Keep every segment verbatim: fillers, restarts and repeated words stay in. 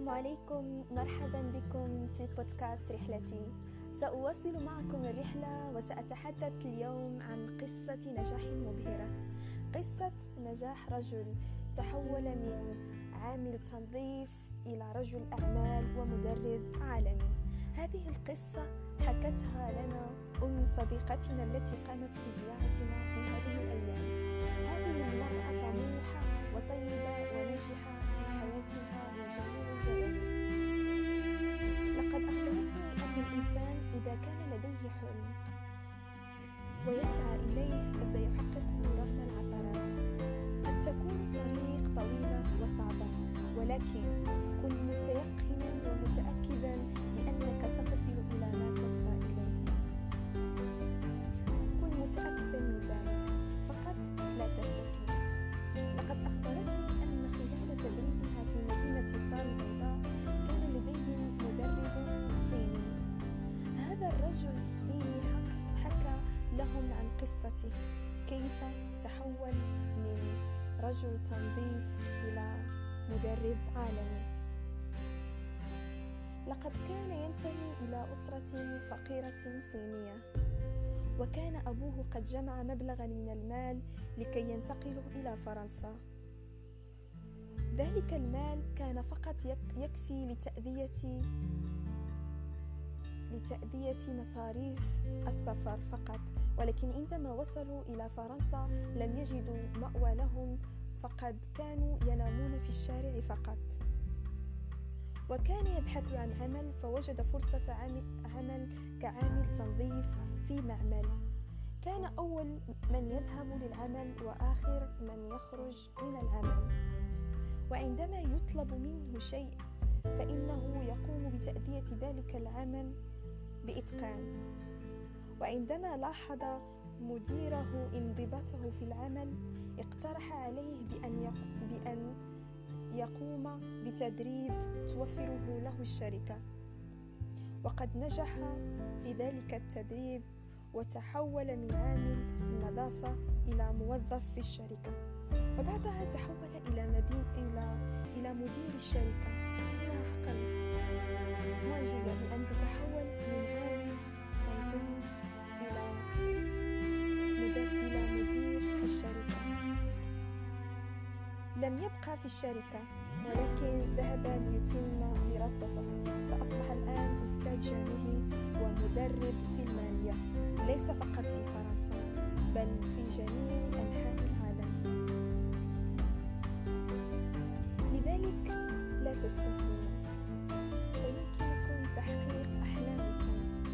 عليكم، مرحبا بكم في بودكاست رحلتي. سأواصل معكم الرحلة وسأتحدث اليوم عن قصة نجاح مبهرة، قصة نجاح رجل تحول من عامل تنظيف إلى رجل أعمال ومدرب عالمي. هذه القصة حكتها لنا أم صديقتنا التي قامت بزيارتنا في هذه الأيام. هذه المرأة طموحة وطيبة وناجحة في حياتها من جميع الجوانب. لقد أخبرتني أن الإنسان إذا كان لديه حلم ويسعى إليه فسيحققه رغم العثرات. قد تكون الطريق طويلة وصعبة، ولكن كن متيقنا ومتأكدا بأنك ستصل إلى ما تسعى إليه. كن متأكدا من ذلك، فقط لا تستسلم. لقد أخبرتني أن خلال تدريبها في مدينة الدار البيضاء كان لديهم مدرب صيني. هذا الرجل الصيني حكى لهم عن قصته، كيف تحول من رجل تنظيف إلى مدرب عالمي. لقد كان ينتمي إلى أسرة فقيرة صينية، وكان أبوه قد جمع مبلغا من المال لكي ينتقلوا إلى فرنسا. ذلك المال كان فقط يكفي لتأدية لتأدية مصاريف السفر فقط، ولكن عندما وصلوا إلى فرنسا لم يجدوا مأوى لهم، فقد كانوا ينامون في الشارع فقط. وكان يبحث عن عمل، فوجد فرصة عمل كعامل تنظيف في معمل. كان أول من يذهب للعمل وآخر من يخرج من العمل، وعندما يطلب منه شيء فإنه يقوم بتأدية ذلك العمل بإتقان. وعندما لاحظ مديره انضباطه في العمل اقترح عليه بأن بأن يقوم بتدريب توفره له الشركة، وقد نجح في ذلك التدريب وتحول من عامل النظافة إلى موظف في الشركة، وبعدها تحول إلى مدين إلى إلى مدير الشركة. هنا حقا معجزة بأن تتحول من عامل تنظيف إلى مدير إلى مدير في الشركة. لم يبقى في الشركة، ولكن ذهب ليتم دراسته، فأصبح الآن أستاذ جامعي ومدرب في المالية، ليس فقط في فرنسا بل في جميع أنحاء العالم. لذلك لا تستسلموا، فيمكنكم تحقيق أحلامكم.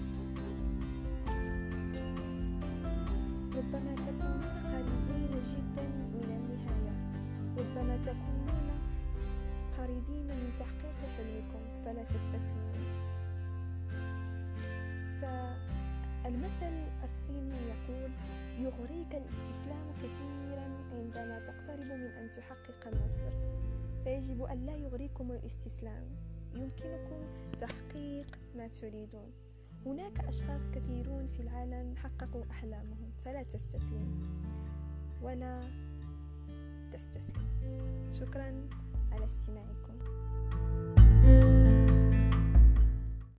ربما تكونون قريبين جدا من النهاية، ربما تكونون قريبين من تحقيق حلمكم، فلا تستسلموا. فالمثل الصيني يقول: يغريك الاستسلام كثيرا عندما تقترب من أن تحقق النصر، فيجب أن لا يغريكم الاستسلام. يمكنكم تحقيق ما تريدون. هناك أشخاص كثيرون في العالم حققوا أحلامهم، فلا تستسلم ولا تستسلم. شكرا على استماعكم.